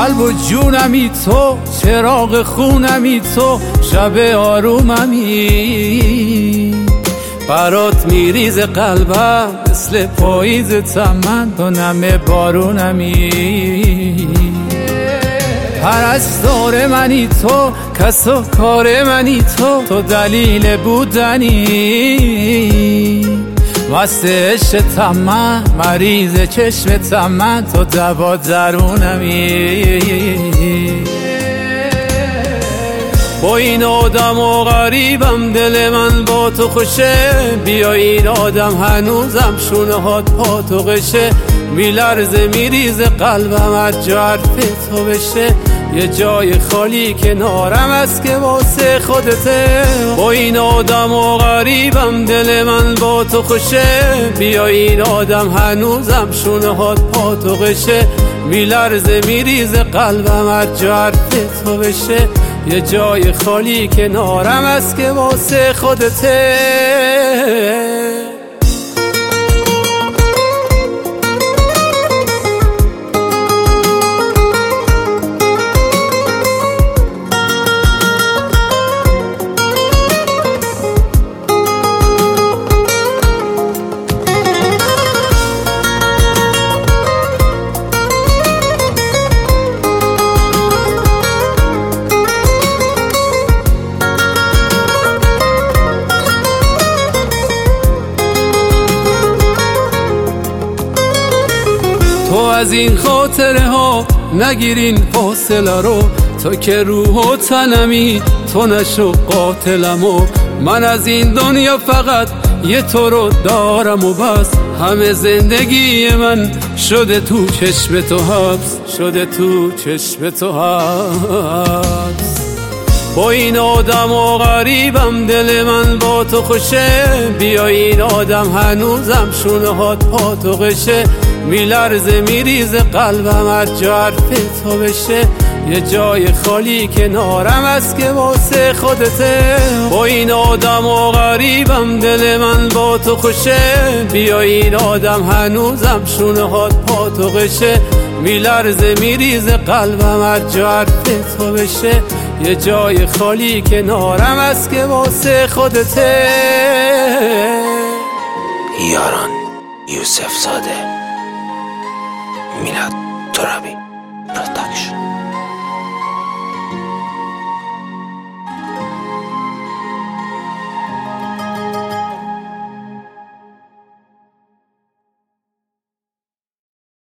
قلب و جونمی تو، چراغ خونمی تو، شب آروممی. برات میریز قلبم مثل پاییز چمن، تو نم بارونمی. پرستار منی تو، کس و کار منی تو، تو دلیل بودنی. مست عشق من، مریض چشم من، تو دوا درونمی. با این آدم و غریبم، دل من با تو خوشه. بیا این آدم هنوزم شونه هات پا تو قشه. میلرزه میریز قلبم از جا حرف تو بشه. یه جای خالی کنارم است که واسه خودته. با این آدم و غریبم، دل من با تو خوشه. بیا این آدم هنوزم شونه هات پا تو قشه. میلرزه میریز قلبم از جا حرف تو بشه. یه جای خالی کنارم است که واسه خودته. تو از این خاطره ها نگیرین فاصله رو. تو که روح و تنمی، تو نشو قاتلمو. من از این دنیا فقط یه تو رو دارم و بس. همه زندگی من شده تو چشم تو حبس، شده تو چشم تو حبس. با این آدم و غریبم، دل من با تو خوشه. بیا این آدم هنوزم شونه هات پا تو قشه. میلرزه میریز قلبم از جا حرف تو بشه. یه جای خالی کنارم است که واسه خودته. با این آدم و غریبم، دل من با تو خوشه. بیا این آدم هنوزم شونه هات پا تو قشه. میلرزه میریز قلبم از جا حرف تو بشه. یه جای خالی کنارم است که واسه خودته. یاران یوسف زاده، میلاد ترابی پروداکشن.